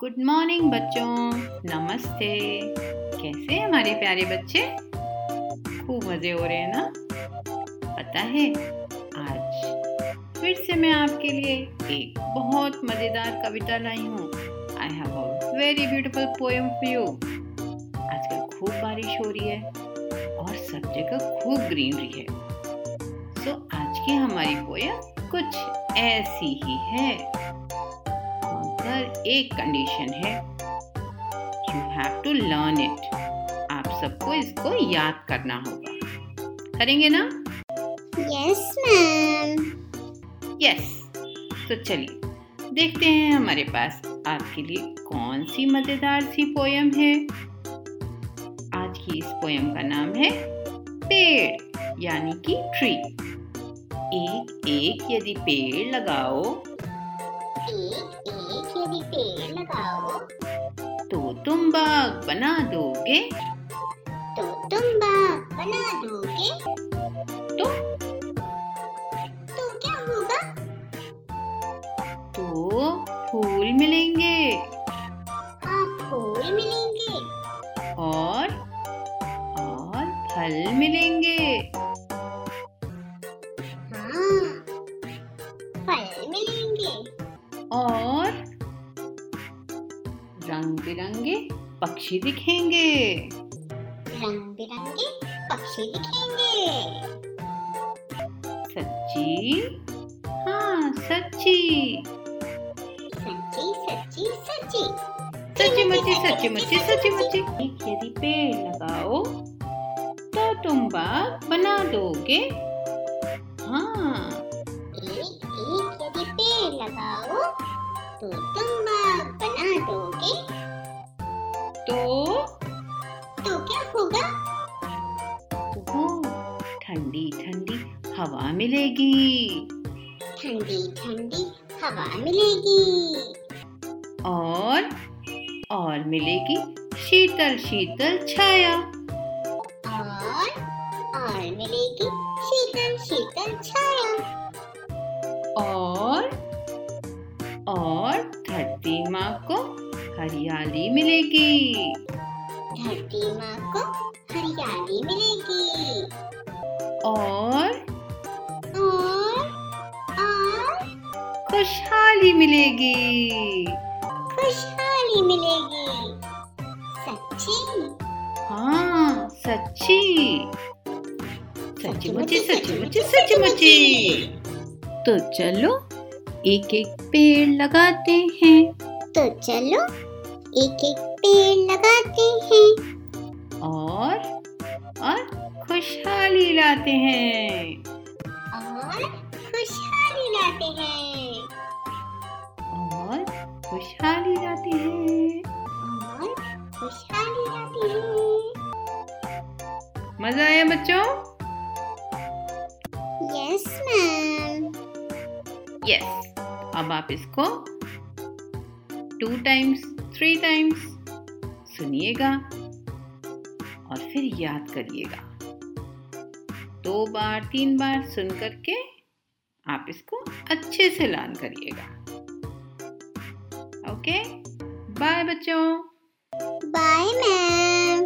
Good morning बच्चों, नमस्ते। कैसे हैं हमारे प्यारे बच्चे? खूब मजे हो रहे हैं ना? पता है, आज फिर से मैं आपके लिए एक बहुत मजेदार कविता लाई हूँ। I have a very beautiful poem for you. आजकल खूब बारिश हो रही है और सब जगह खूब ग्रीनरी है। सो आज की हमारी पोएम कुछ ऐसी ही है, मगर एक कंडीशन है, you have to learn it. आप सबको इसको याद करना होगा। करेंगे ना? Yes ma'am. यस। तो चलिए देखते हैं हमारे पास आपके लिए कौन सी मजेदार सी पोयम है। आज की इस पोयम का नाम है पेड़ यानी कि ट्री। एक एक यदि पेड़ लगाओ, एक एक यदि पेड़ लगाओ, तो तुम बाग बना दोगे। तो तुम बाग बना दोगे। तो क्या होगा? तो फूल मिलेंगे फूल मिलेंगे और फल मिलेंगे। हाँ, फल मिलेंगे और रंग बिरंगे पक्षी दिखेंगे। रंग बिरंगे पक्षी दिखेंगे। सच्ची? हाँ सच्ची। सच्ची सच्ची सच्ची सच्ची मुच्ची सच्ची मुच्ची सच्ची मुच्ची। एक यदि पेड़ लगाओ तो तुम बाग बना दोगे। हाँ, एक एक यदि पेड़ लगाओ, तो तुम बाग बना दोगे। तो क्या होगा? तो ठंडी ठंडी हवा मिलेगी ठंडी ठंडी हवा मिलेगी और मिलेगी शीतल शीतल छाया। और मिलेगी शीतल शीतल छाया। और धरती माँ को हरियाली मिलेगी। धरती माँ को हरियाली मिलेगी। और खुशहाली मिलेगी। खुशहाली मिलेगी। सच्ची? हाँ सच्ची। सच्ची मुच्ची सच्ची मुच्ची सच्ची मुच्ची। तो चलो एक एक पेड़ लगाते हैं। तो चलो एक एक पेड़ लगाते हैं और खुशहाली लाते हैं। और खुशहाली लाते हैं। और खुशहाली लाते हैं। और खुशहाली लाते हैं। मजा आया बच्चों? Yes ma'am. यस। अब आप इसको 2 टाइम्स 3 टाइम्स सुनिएगा और फिर याद करिएगा। 2 बार 3 बार सुन करके आप इसको अच्छे से लर्न करिएगा। ओके, बाय बच्चों। Bye ma'am.